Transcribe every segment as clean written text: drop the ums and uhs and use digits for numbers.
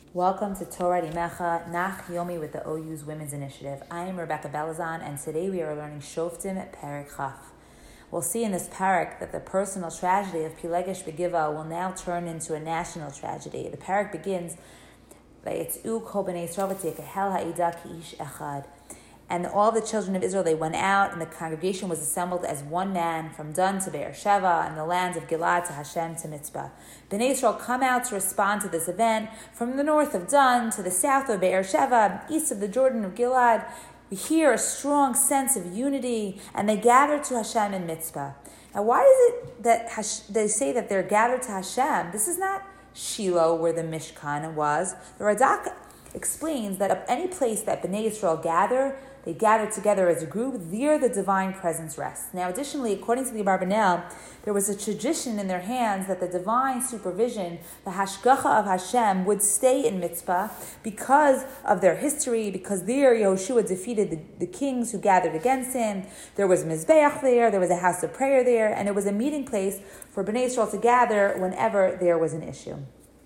Welcome to Torah Imecha Nach Yomi with the OU's Women's Initiative. I am Rebecca Belazan, and today we are learning Shoftim Perek Chaf. We'll see in this parak that the personal tragedy of Pilegesh Begiva will now turn into a national tragedy. The parak begins by Yitz'u Kol Bnei Yisrael v'Tikahel Ha'ida Ki'ish Echad. And all the children of Israel, they went out, and the congregation was assembled as one man from Dan to Beersheba, and the lands of Gilad to Hashem to Mitzpah. Bnei Yisrael come out to respond to this event from the north of Dan to the south of Beersheba, east of the Jordan of Gilad. We hear a strong sense of unity, and they gather to Hashem in Mitzpah. Now, why is it that they say that they're gathered to Hashem? This is not Shiloh, where the Mishkan was. The Radak explains that of any place that Bnei Yisrael they gather together as a group, there the divine presence rests. Now, additionally, according to the Abarbanel, there was a tradition in their hands that the divine supervision, the Hashgacha of Hashem, would stay in Mitzpah because of their history, because there Yehoshua defeated the kings who gathered against him. There was Mizbeach there was a house of prayer there, and it was a meeting place for Bnei Yisrael to gather whenever there was an issue.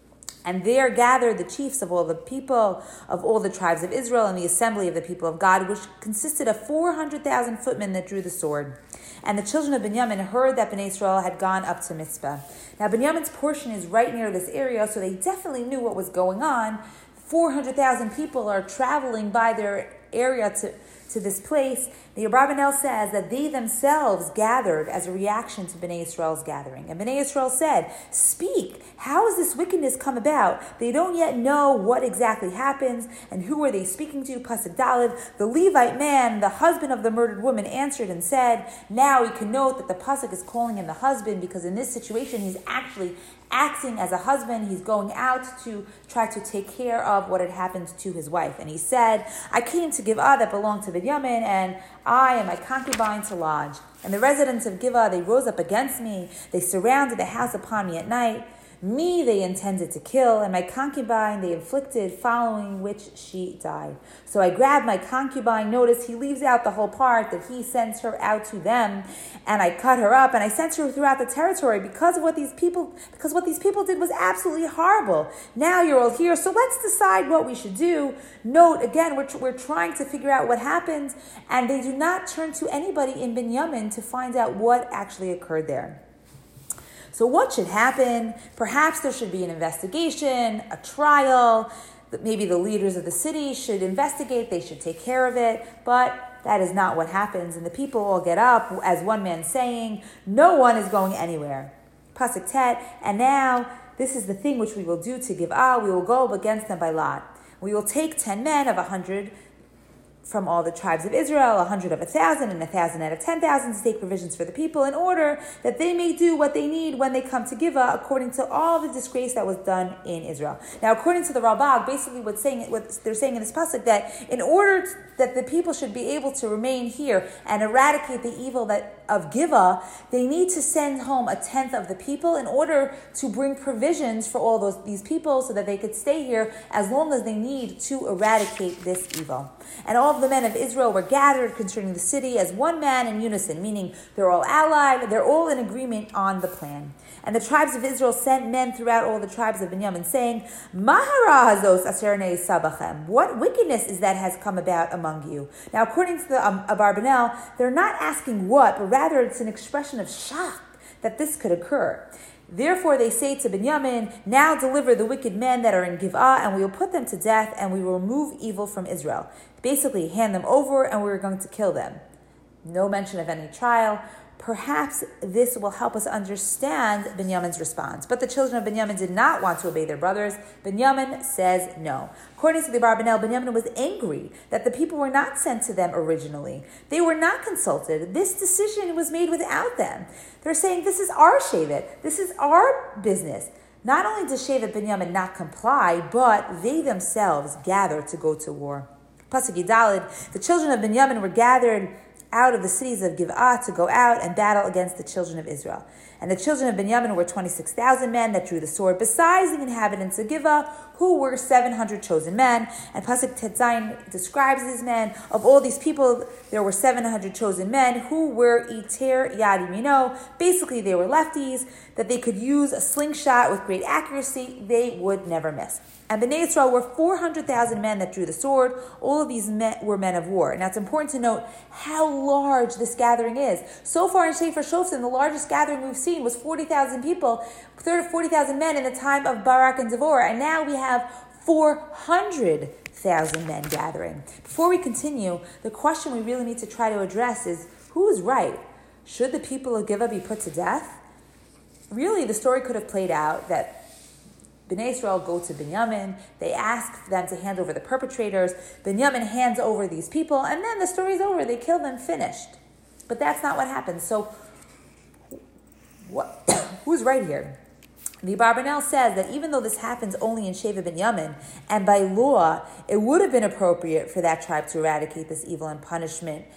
And there gathered the chiefs of all the people, of all the tribes of Israel, and the assembly of the people of God, which consisted of 400,000 footmen that drew the sword. And the children of Binyamin heard that Bnei Israel had gone up to Mitzpah. Now, Binyamin's portion is right near this area, so they definitely knew what was going on. 400,000 people are traveling by their area to this place. The Abarbanel says that they themselves gathered as a reaction to Bnei Yisrael's gathering. And Bnei Yisrael said, "Speak, how has this wickedness come about?" They don't yet know what exactly happens, and who are they speaking to? Pasuk Daled, the Levite man, the husband of the murdered woman, answered and said, now we can note that the Pasuk is calling him the husband, because in this situation he's actually acting as a husband. He's going out to try to take care of what had happened to his wife. And he said, I came to Giv'ah that belonged to Binyamin, and I and my concubine to lodge. And the residents of Giv'ah, they rose up against me. They surrounded the house upon me at night. Me they intended to kill, and my concubine they inflicted, following which she died. So I grabbed my concubine. Notice he leaves out the whole part that he sends her out to them, and I cut her up, and I sent her throughout the territory because what these people did was absolutely horrible. Now you're all here, so let's decide what we should do. Note, again, we're trying to figure out what happened, and they do not turn to anybody in Binyamin to find out what actually occurred there. So what should happen? Perhaps there should be an investigation, a trial. Maybe the leaders of the city should investigate. They should take care of it. But that is not what happens. And the people all get up as one man saying, no one is going anywhere. Pasuk Tet, and now this is the thing which we will do to Giv'ah. We will go up against them by lot. We will take 10 men of 100 from all the tribes of Israel, 100 of 1,000, and 1,000 out of 10,000 to take provisions for the people, in order that they may do what they need when they come to Giv'ah, according to all the disgrace that was done in Israel. Now, according to the Ralbag, basically what they're saying in this pasuk, that in order that the people should be able to remain here and eradicate the evil of Giv'ah, they need to send home 1/10 of the people in order to bring provisions for all these people, so that they could stay here as long as they need to eradicate this evil. And all of the men of Israel were gathered concerning the city as one man in unison, meaning they're all allied, they're all in agreement on the plan. And the tribes of Israel sent men throughout all the tribes of Binyamin, saying, Mahara hazos asher ne'esa bachem. What wickedness is that has come about among you? Now, according to the Abarbanel, they're not asking what, but rather it's an expression of shock that this could occur. Therefore they say to Binyamin, now deliver the wicked men that are in Giv'ah, and we will put them to death, and we will remove evil from Israel. Basically, hand them over, and we're going to kill them. No mention of any trial. Perhaps this will help us understand Binyamin's response. But the children of Binyamin did not want to obey their brothers. Binyamin says no. According to the Abarbanel, Binyamin was angry that the people were not sent to them originally. They were not consulted. This decision was made without them. They're saying, this is our Shevet. This is our business. Not only does Shevet Binyamin not comply, but they themselves gather to go to war. Pasuk Yidalid, the children of Binyamin were gathered out of the cities of Giv'ah to go out and battle against the children of Israel. And the children of Binyamin were 26,000 men that drew the sword, besides the inhabitants of Gibeah, who were 700 chosen men. And Pasuk Tetzain describes these men. Of all these people, there were 700 chosen men who were iter yad yamino. Basically, they were lefties, that they could use a slingshot with great accuracy. They would never miss. And Bnei Yisrael were 400,000 men that drew the sword. All of these men were men of war. Now, it's important to note how large this gathering is. So far in Sefer Shoftim, the largest gathering we've seen was 40,000 people, 40,000 men in the time of Barak and Devorah. And now we have 400,000 men gathering. Before we continue, the question we really need to try to address is, who is right? Should the people of Gibeah be put to death? Really, the story could have played out that Bnei Yisrael go to Binyamin, they ask them to hand over the perpetrators, Binyamin hands over these people, and then the story's over, they kill them, finished. But that's not what happens. So, who's right here? The Abarbanel says that even though this happens only in Sheva Binyamin, and by law, it would have been appropriate for that tribe to eradicate this evil and punish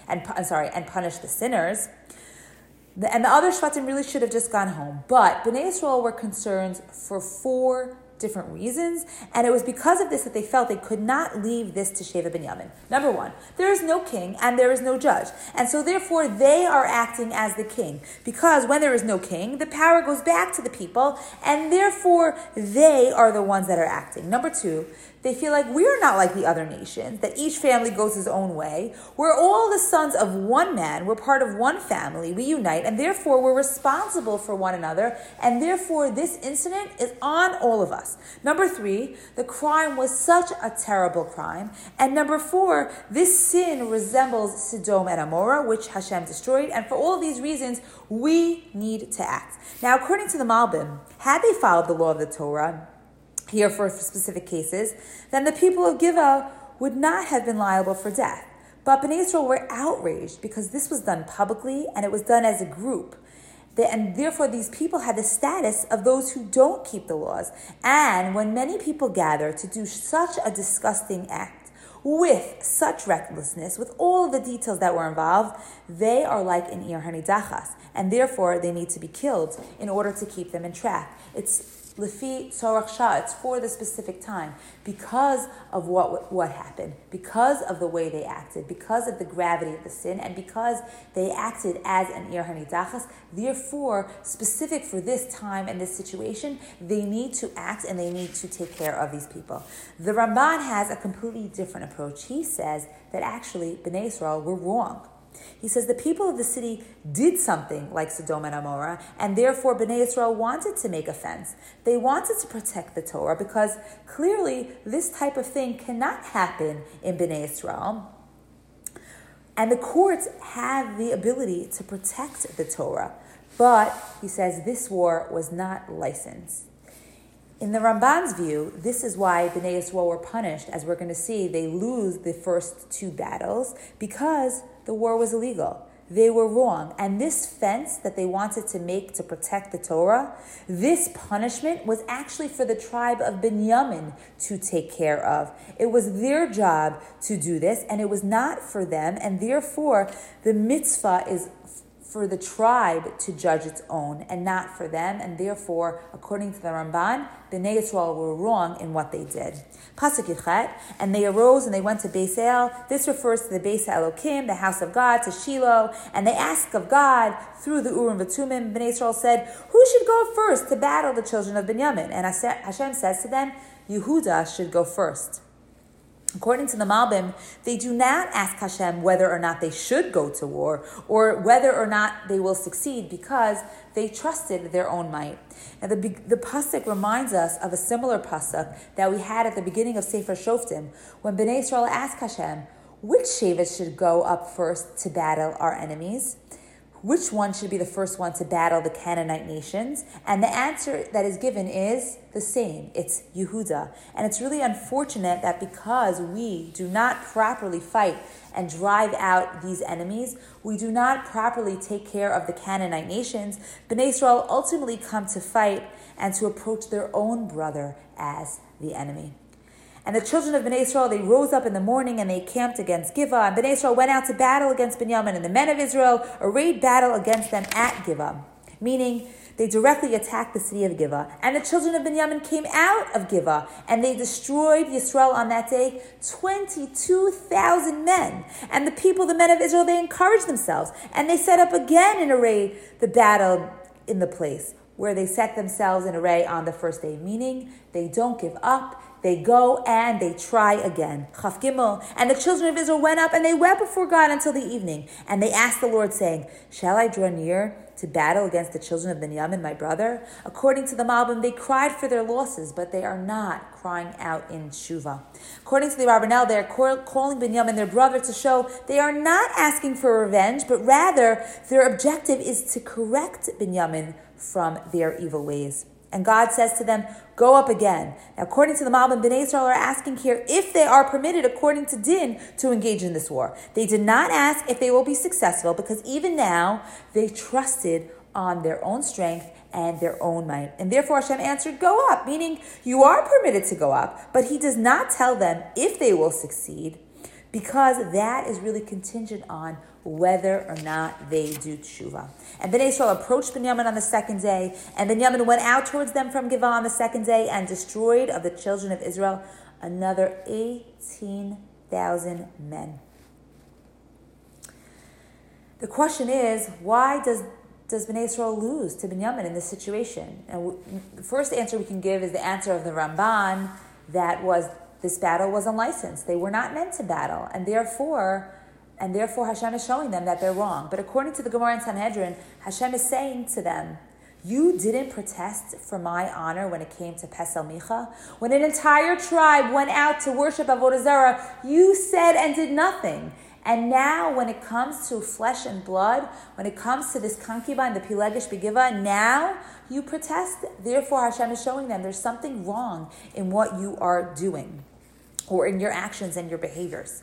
the sinners, and the other Shvatim really should have just gone home. But Bnei Yisrael were concerned for 4 different reasons, and it was because of this that they felt they could not leave this to Sheva Binyamin. Number 1, there is no king and there is no judge, and so therefore they are acting as the king, because when there is no king, the power goes back to the people, and therefore they are the ones that are acting. Number 2, they feel like we're not like the other nations, that each family goes his own way. We're all the sons of one man. We're part of one family. We unite, and therefore we're responsible for one another, and therefore this incident is on all of us. Number 3, the crime was such a terrible crime. And number 4, this sin resembles Sodom and Amorah, which Hashem destroyed, and for all of these reasons, we need to act. Now, according to the Malbim, had they followed the law of the Torah, here for specific cases, then the people of Gibeah would not have been liable for death. But Bnei Yisrael were outraged because this was done publicly and it was done as a group. And therefore these people had the status of those who don't keep the laws. And when many people gather to do such a disgusting act, with such recklessness, with all of the details that were involved, they are like an Ir Hanidachas, and therefore they need to be killed in order to keep them in track. It's Lefi Tzorach Shah, it's for the specific time, because of what happened, because of the way they acted, because of the gravity of the sin, and because they acted as an Ir Hanidachas. Therefore, specific for this time and this situation, they need to act and they need to take care of these people. The Ramban has a completely different approach. He says that actually Bnei Yisrael were wrong. He says the people of the city did something like Sodom and Amorah, and therefore Bnei Yisrael wanted to make offense. They wanted to protect the Torah because clearly this type of thing cannot happen in Bnei Yisrael. And the courts have the ability to protect the Torah. But, he says, this war was not licensed. In the Ramban's view, this is why Bnei Yisrael were punished. As we're going to see, they lose the first 2 battles because the war was illegal. They were wrong. And this fence that they wanted to make to protect the Torah, this punishment was actually for the tribe of Binyamin to take care of. It was their job to do this, and it was not for them. And therefore, the mitzvah is for the tribe to judge its own and not for them. And therefore, according to the Ramban, Bnei Yisrael were wrong in what they did. Pasuk Yichet, and they arose and they went to Beis El. This refers to the Beis Elokim, the house of God, to Shiloh. And they asked of God through the Urim V'Tumim. Bnei Yisrael said, who should go first to battle the children of Binyamin? And Hashem says to them, Yehuda should go first. According to the Malbim, they do not ask Hashem whether or not they should go to war or whether or not they will succeed because they trusted their own might. Now the pasuk reminds us of a similar pasuk that we had at the beginning of Sefer Shoftim when Bnei Yisrael asked Hashem, which Shevet should go up first to battle our enemies? Which one should be the first one to battle the Canaanite nations? And the answer that is given is the same. It's Yehuda. And it's really unfortunate that because we do not properly fight and drive out these enemies, we do not properly take care of the Canaanite nations, Bnei Yisrael ultimately come to fight and to approach their own brother as the enemy. And the children of Bnei Yisrael, they rose up in the morning and they camped against Gibeah. And Bnei Yisrael went out to battle against Binyamin. And the men of Israel arrayed battle against them at Gibeah. Meaning, they directly attacked the city of Givah. And the children of Binyamin came out of Givah, and they destroyed Yisrael on that day, 22,000 men. And the people, the men of Israel, they encouraged themselves, and they set up again in array the battle in the place where they set themselves in array on the first day, meaning they don't give up. They go and they try again. Chaf Gimel. And the children of Israel went up and they wept before God until the evening. And they asked the Lord, saying, shall I draw near to battle against the children of Binyamin, my brother? According to the Malbim, they cried for their losses, but they are not crying out in Shuvah. According to the Rabbanel, they are calling Binyamin their brother to show they are not asking for revenge, but rather their objective is to correct Binyamin from their evil ways. And God says to them, go up again. Now, according to the Malbim, Bnei Israel are asking here if they are permitted, according to Din, to engage in this war. They did not ask if they will be successful, because even now, they trusted on their own strength and their own might. And therefore Hashem answered, go up, meaning you are permitted to go up, but he does not tell them if they will succeed, because that is really contingent on whether or not they do tshuva. And Bnei Israel approached Binyamin on the second day, and Binyamin went out towards them from Givah on the second day and destroyed of the children of Israel another 18,000 men. The question is, why does Bnei Israel lose to Binyamin in this situation? And the first answer we can give is the answer of the Ramban, that was this battle was unlicensed. They were not meant to battle, and therefore Hashem is showing them that they're wrong. But according to the Gemara in Sanhedrin, Hashem is saying to them, you didn't protest for my honor when it came to Pesel Micha. When an entire tribe went out to worship Avodah Zarah, you said and did nothing. And now when it comes to flesh and blood, when it comes to this concubine, the Pilegesh Begiva, now you protest. Therefore Hashem is showing them there's something wrong in what you are doing, or in your actions and your behaviors.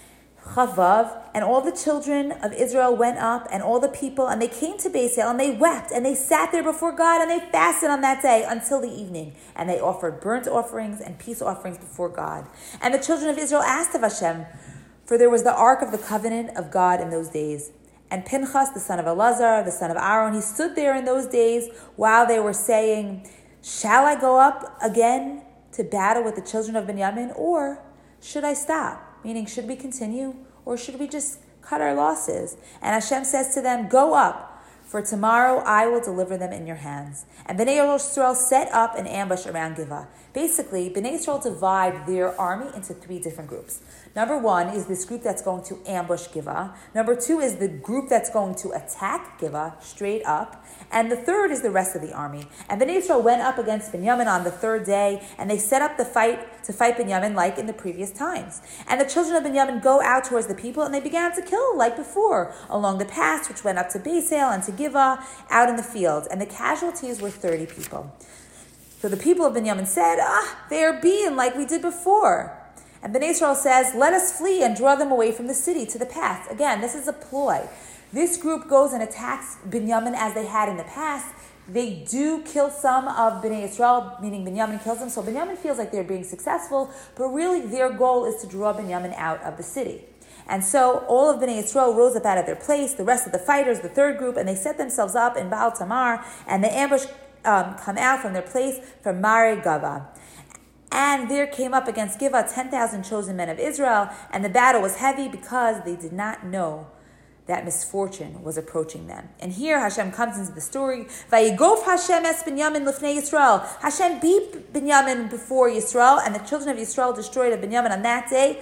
Chavav, and all the children of Israel went up, and all the people, and they came to Beis El, and they wept, and they sat there before God, and they fasted on that day until the evening, and they offered burnt offerings and peace offerings before God. And the children of Israel asked of Hashem, for there was the ark of the covenant of God in those days. And Pinchas, the son of Elazar, the son of Aaron, he stood there in those days while they were saying, shall I go up again to battle with the children of Binyamin, or should I stop? Meaning, should we continue, or should we just cut our losses? And Hashem says to them, go up, for tomorrow I will deliver them in your hands. And Bnei Yisrael set up an ambush around Givah. Basically, Bnei Yisrael divide their army into three different groups. Number one is this group that's going to ambush Givah. Number two is the group that's going to attack Givah straight up. And the third is the rest of the army. And Bnei Yisrael went up against Binyamin on the third day, and they set up the fight to fight Binyamin like in the previous times. And the children of Binyamin go out towards the people, and they began to kill like before, along the paths which went up to Beis El and to Givah, out in the fields. And the casualties were 30 people. So the people of Binyamin said, they are being like we did before. And Bnei Israel says, let us flee and draw them away from the city to the path. Again, this is a ploy. This group goes and attacks Binyamin as they had in the past. They do kill some of Bnei Israel, meaning Binyamin kills them. So Binyamin feels like they're being successful, but really their goal is to draw Binyamin out of the city. And so all of Bnei Israel rose up out of their place, the rest of the fighters, the third group, and they set themselves up in Baal Tamar, and the ambush come out from their place from Mare Gava. And there came up against Givah 10,000 chosen men of Israel, and the battle was heavy because they did not know that misfortune was approaching them. And here Hashem comes into the story. Vayigof Hashem es Binyamin lifnei Yisrael. Hashem beat Binyamin before Yisrael, and the children of Yisrael destroyed of Binyamin on that day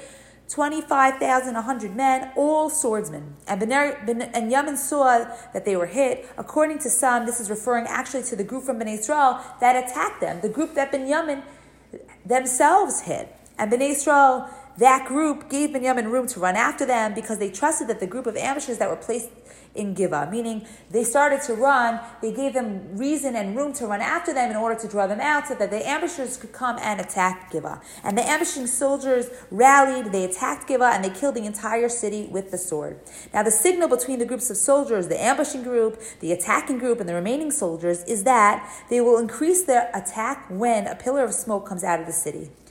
25,100 men, all swordsmen. And Binyamin saw that they were hit. According to some, this is referring actually to the group from Bnei Israel that attacked them, the group that Binyamin themselves hit. And Bnei Israel, that group, gave Binyamin room to run after them because they trusted that the group of ambushers that were placed in Givah, meaning they started to run, they gave them reason and room to run after them in order to draw them out so that the ambushers could come and attack Givah. And the ambushing soldiers rallied, they attacked Givah, and they killed the entire city with the sword. Now the signal between the groups of soldiers, the ambushing group, the attacking group, and the remaining soldiers is that they will increase their attack when a pillar of smoke comes out of the city.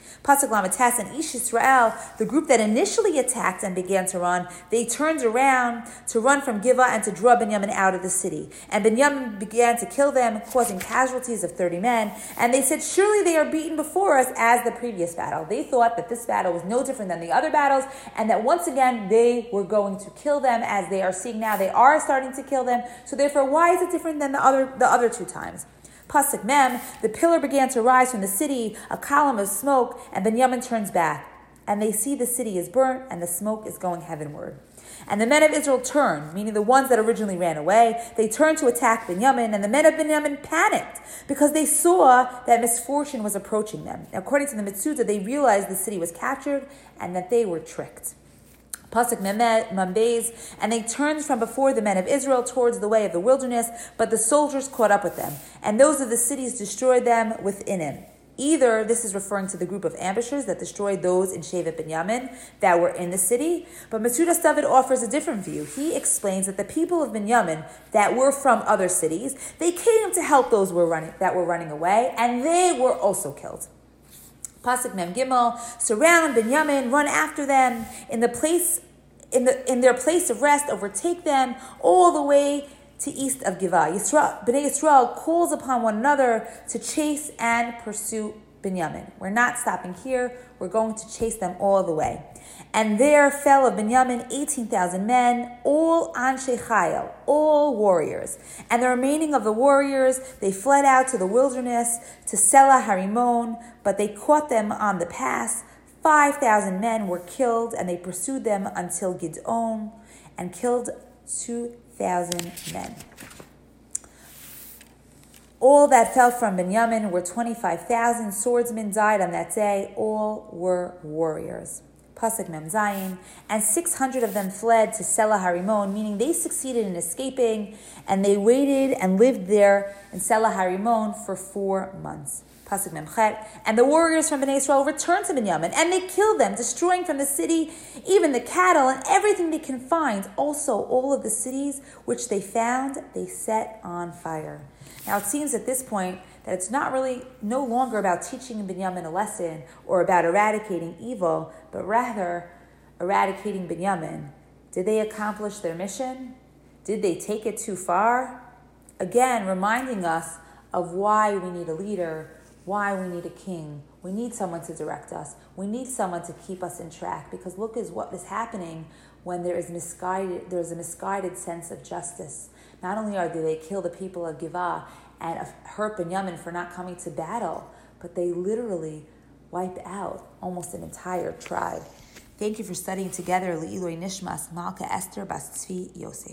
Pasuk Lamates and Ish Yisrael, the group that initially attacked and began to run, they turned around to run from Giva and to draw Binyamin out of the city. And Binyamin began to kill them, causing casualties of 30 men. And they said, surely they are beaten before us as the previous battle. They thought that this battle was no different than the other battles, and that once again they were going to kill them, as they are seeing now. They are starting to kill them. So therefore, why is it different than the other two times? Pasuk Mem, the pillar began to rise from the city, a column of smoke, and Binyamin turns back. And they see the city is burnt, and the smoke is going heavenward. And the men of Israel turned, meaning the ones that originally ran away. They turned to attack Binyamin, and the men of Binyamin panicked because they saw that misfortune was approaching them. According to the Metzudah, they realized the city was captured and that they were tricked. Pasuk Mambez, and they turned from before the men of Israel towards the way of the wilderness, but the soldiers caught up with them, and those of the cities destroyed them within him. Either this is referring to the group of ambushers that destroyed those in Shevet Binyamin that were in the city, but Metzudas David offers a different view. He explains that the people of Binyamin that were from other cities, they came to help those that were running away, and they were also killed. Pasuk Mem Gimel, surround Binyamin, run after them in their place of rest, overtake them all the way to east of Giva. Bnei Yisrael calls upon one another to chase and pursue Binyamin. We're not stopping here. We're going to chase them all the way. And there fell of Binyamin 18,000 men, all Anshe Chayil, all warriors. And the remaining of the warriors, they fled out to the wilderness, to Selah Harimon, but they caught them on the pass. 5,000 men were killed, and they pursued them until Gidon, and killed 2,000 men. All that fell from Binyamin were 25,000 swordsmen died on that day. All were warriors. Pasuk Mem Zayin, and 600 of them fled to Selah Harimon, meaning they succeeded in escaping, and they waited and lived there in Selah Harimon for 4 months. Pasuk Mem Chet, and the warriors from Bnei Israel returned to Binyamin, and they killed them, destroying from the city even the cattle and everything they can find. Also, all of the cities which they found, they set on fire. Now, it seems at this point that it's no longer about teaching Binyamin a lesson or about eradicating evil, but rather eradicating Binyamin. Did they accomplish their mission? Did they take it too far? Again, reminding us of why we need a leader, why we need a king. We need someone to direct us. We need someone to keep us in track, because look is what is happening when there's a misguided sense of justice. Not only do they kill the people of Giva and hurt Binyamin for not coming to battle, but they literally wipe out almost an entire tribe. Thank you for studying together. Le'iloi Nishmas Malka Esther Bas Tzvi Yosef.